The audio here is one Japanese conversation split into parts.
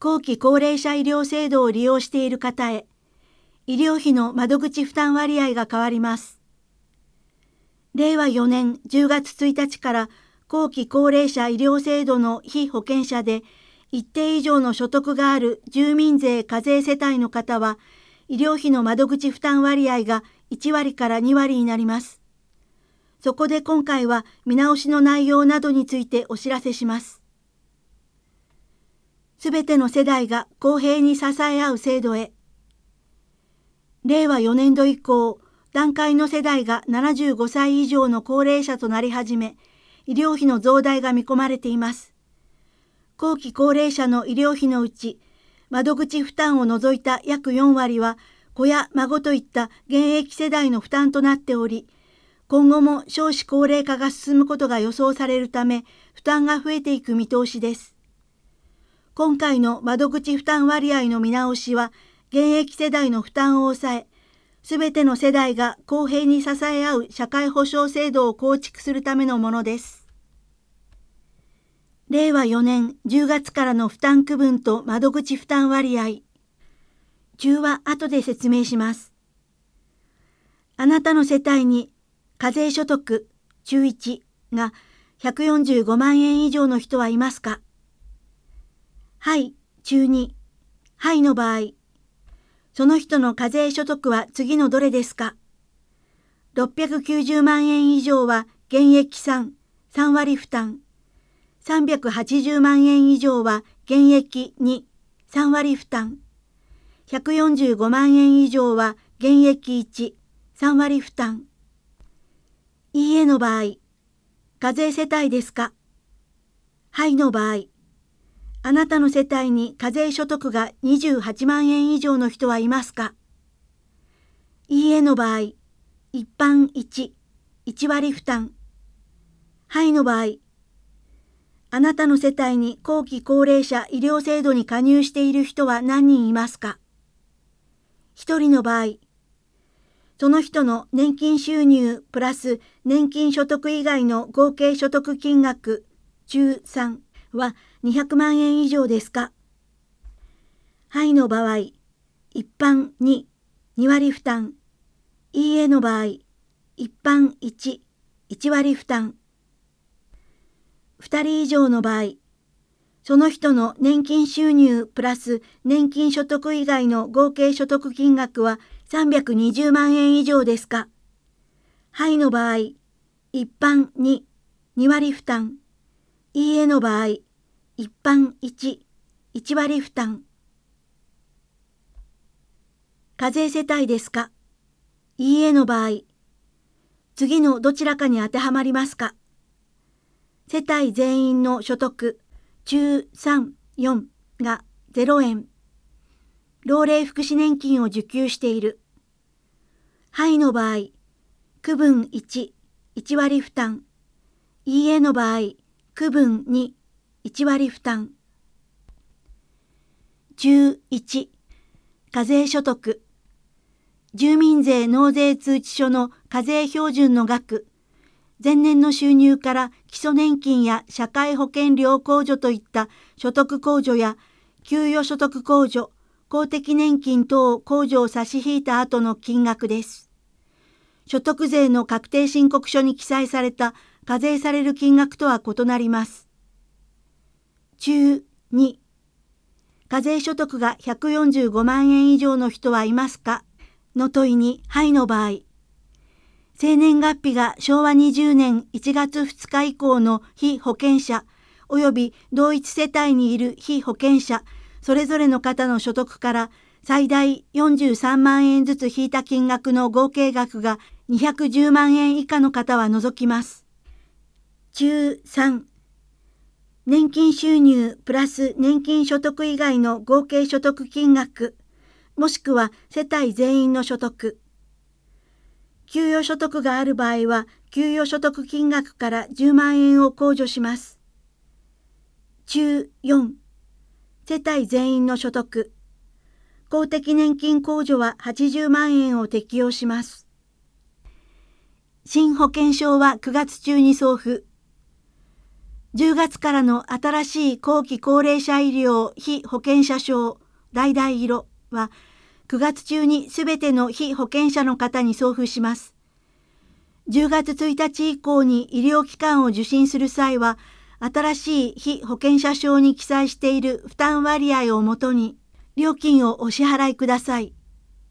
後期高齢者医療制度を利用している方へ、医療費の窓口負担割合が変わります。令和4年10月1日から後期高齢者医療制度の被保険者で一定以上の所得がある住民税課税世帯の方は、医療費の窓口負担割合が1割から2割になります。そこで今回は見直しの内容などについてお知らせします。すべての世代が公平に支え合う制度へ。令和4年度以降、団塊の世代が75歳以上の高齢者となり始め、医療費の増大が見込まれています。後期高齢者の医療費のうち、窓口負担を除いた約4割は、子や孫といった現役世代の負担となっており、今後も少子高齢化が進むことが予想されるため、負担が増えていく見通しです。今回の窓口負担割合の見直しは、現役世代の負担を抑え、すべての世代が公平に支え合う社会保障制度を構築するためのものです。令和4年10月からの負担区分と窓口負担割合。中は後で説明します。あなたの世帯に課税所得中1が145万円以上の人はいますか？はい、中2。はいの場合、その人の課税所得は次のどれですか？690万円以上は現役3割負担。380万円以上は現役3割負担。145万円以上は現役3割負担。いいえの場合、課税世帯ですか？はいの場合、あなたの世帯に課税所得が28万円以上の人はいますか？いいえの場合、一般1割負担。はいの場合、あなたの世帯に後期高齢者医療制度に加入している人は何人いますか？1人の場合、その人の年金収入プラス年金所得以外の合計所得金額中3は200万円以上ですか？はいの場合、一般2割負担。いいえの場合、一般1割負担。2人以上の場合、その人の年金収入プラス年金所得以外の合計所得金額は320万円以上ですか？はいの場合、一般2割負担。いいえの場合、一般1割負担。課税世帯ですか？いいえの場合、次のどちらかに当てはまりますか？世帯全員の所得中3、4が0円。老齢福祉年金を受給している。はいの場合、区分1割負担。いいえの場合、区分1割負担。中1、課税所得。住民税納税通知書の課税標準の額、前年の収入から基礎年金や社会保険料控除といった所得控除や給与所得控除、公的年金等控除を差し引いた後の金額です。所得税の確定申告書に記載された課税される金額とは異なります。中2、課税所得が145万円以上の人はいますかの問いにはいの場合、生年月日が昭和20年1月2日以降の被保険者及び同一世帯にいる被保険者それぞれの方の所得から最大43万円ずつ引いた金額の合計額が210万円以下の方は除きます。中3、年金収入プラス年金所得以外の合計所得金額もしくは世帯全員の所得。給与所得がある場合は、給与所得金額から10万円を控除します。中4、世帯全員の所得。公的年金控除は80万円を適用します。新保険証は9月中に送付。 10月からの新しい後期高齢者医療被保険者証橙色は9月中にすべての被保険者の方に送付します。10月1日以降に医療機関を受診する際は、新しい被保険者証に記載している負担割合をもとに料金をお支払いください。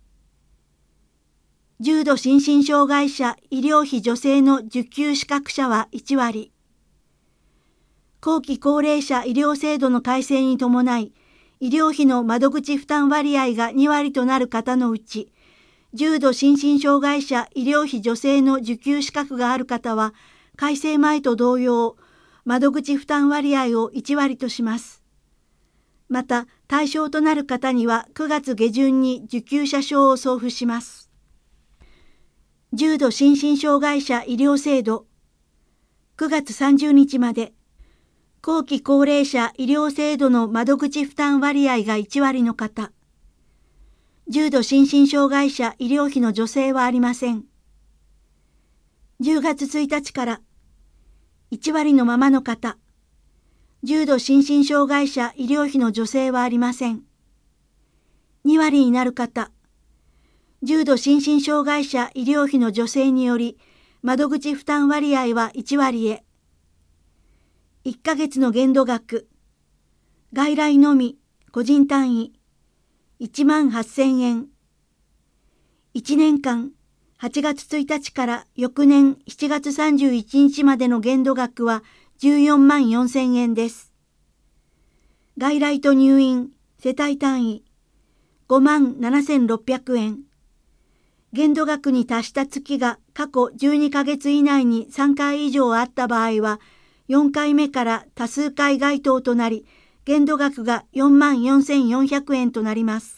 重度心身障害者医療費助成の受給資格者は1割。後期高齢者医療制度の改正に伴い、医療費の窓口負担割合が2割となる方のうち、重度心身障害者医療費助成の受給資格がある方は、改正前と同様、窓口負担割合を1割とします。また、対象となる方には9月下旬に受給者証を送付します。重度心身障害者医療制度、9月30日まで、後期高齢者医療制度の窓口負担割合が1割の方、重度心身障害者医療費の助成はありません。10月1日から1割のままの方、重度心身障害者医療費の助成はありません。2割になる方、重度心身障害者医療費の助成により窓口負担割合は1割へ。1ヶ月の限度額、外来のみ、個人単位、18,000円。1年間、8月1日から翌年7月31日までの限度額は144,000円です。外来と入院、世帯単位、57,600円。限度額に達した月が過去12ヶ月以内に3回以上あった場合は、4回目から多数回該当となり、限度額が44,400円となります。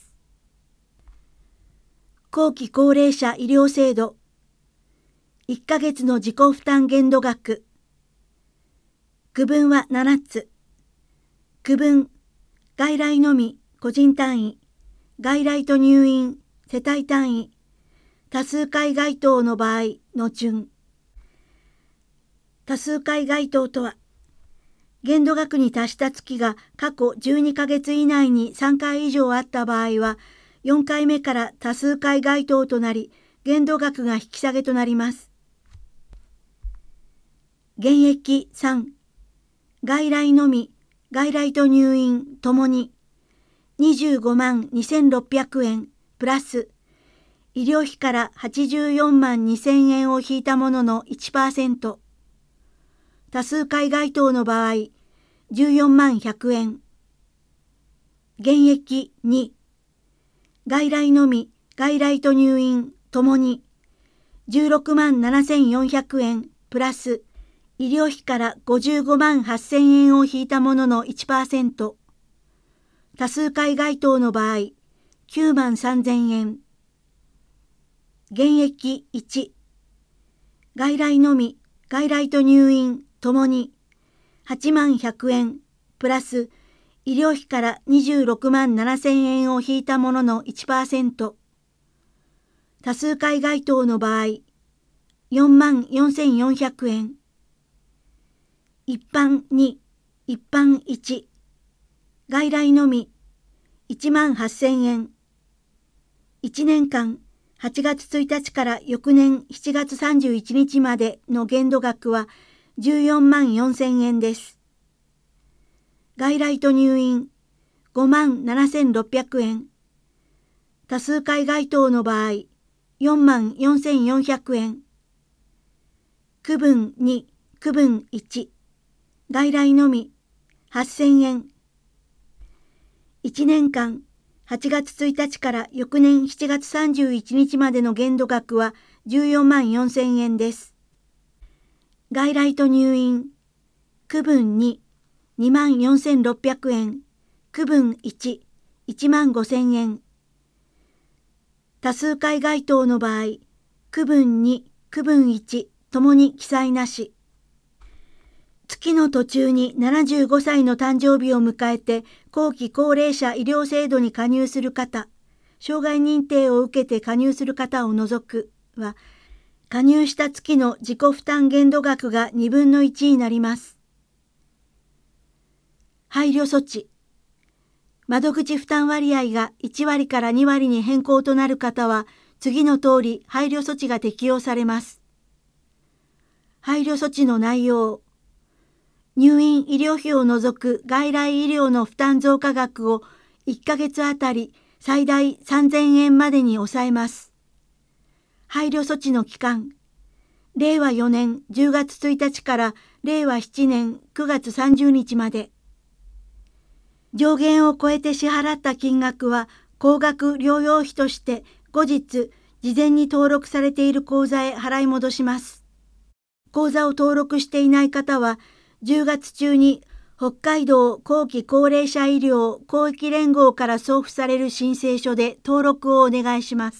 後期高齢者医療制度、1ヶ月の自己負担限度額、区分は7つ。区分、外来のみ、個人単位、外来と入院、世帯単位、多数回該当の場合の順。多数回該当とは、限度額に達した月が過去12ヶ月以内に3回以上あった場合は、4回目から多数回該当となり、限度額が引き下げとなります。現役3、外来のみ、外来と入院ともに、252,600円プラス、医療費から842,000円を引いたものの 1%、多数回該当の場合、141,000円。現役2、外来のみ、外来と入院ともに、167,400円プラス、医療費から558,000円を引いたものの 1%、多数回該当の場合、93,000円。現役1、外来のみ、外来と入院ともに87,100円プラス医療費から267,000円を引いたものの 1%、多数回該当の場合44,400円。一般2、一般1、外来のみ18,000円。1年間8月1日から翌年7月31日までの限度額は144,000円です。外来と入院57,600円。多数回該当の場合44,400円。区分2、区分1、外来のみ8,000円。1年間8月1日から翌年7月31日までの限度額は144,000円です。外来と入院、区分2、24,600円、区分1、15,000円。多数回該当の場合、区分2、区分1ともに記載なし。月の途中に75歳の誕生日を迎えて後期高齢者医療制度に加入する方、障害認定を受けて加入する方を除くは、加入した月の自己負担限度額が2分の1になります。 配慮措置。窓口負担割合が1割から2割に変更となる方は、次の通り配慮措置が適用されます。配慮措置の内容。入院医療費を除く外来医療の負担増加額を1ヶ月あたり最大3000円までに抑えます。配慮措置の期間。令和4年10月1日から令和7年9月30日まで。上限を超えて支払った金額は高額療養費として後日事前に登録されている口座へ払い戻します。口座を登録していない方は10月中に北海道後期高齢者医療広域連合から送付される申請書で登録をお願いします。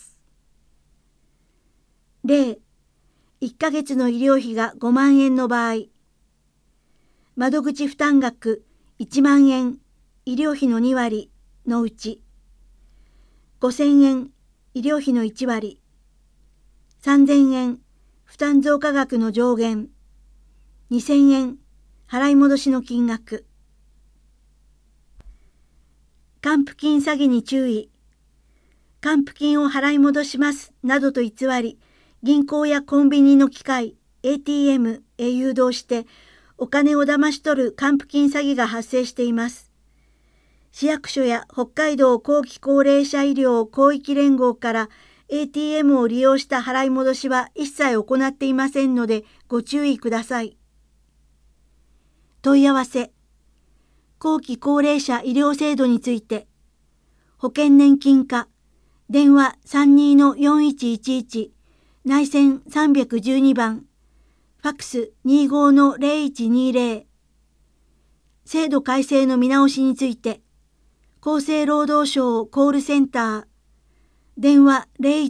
例、1ヶ月の医療費が5万円の場合、窓口負担額1万円、医療費の2割のうち、5000円、医療費の1割、3000円、負担増加額の上限、2000円、払い戻しの金額。還付金詐欺に注意。還付金を払い戻しますなどと偽り、銀行やコンビニの機械、ATM へ誘導してお金を騙し取る還付金詐欺が発生しています。市役所や北海道後期高齢者医療広域連合から ATM を利用した払い戻しは一切行っていませんのでご注意ください。問い合わせ。後期高齢者医療制度について、保険年金課、電話 32-4111、内線312番、ファックス 25-0120。制度改正の見直しについて、厚生労働省コールセンター、電話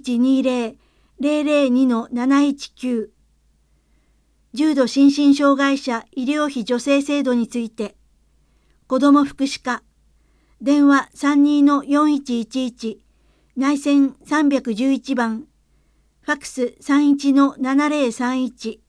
0120-002-719。重度心身障害者医療費助成制度について、子ども福祉課、電話 32-4111、内線311番、ファックス 31-7031。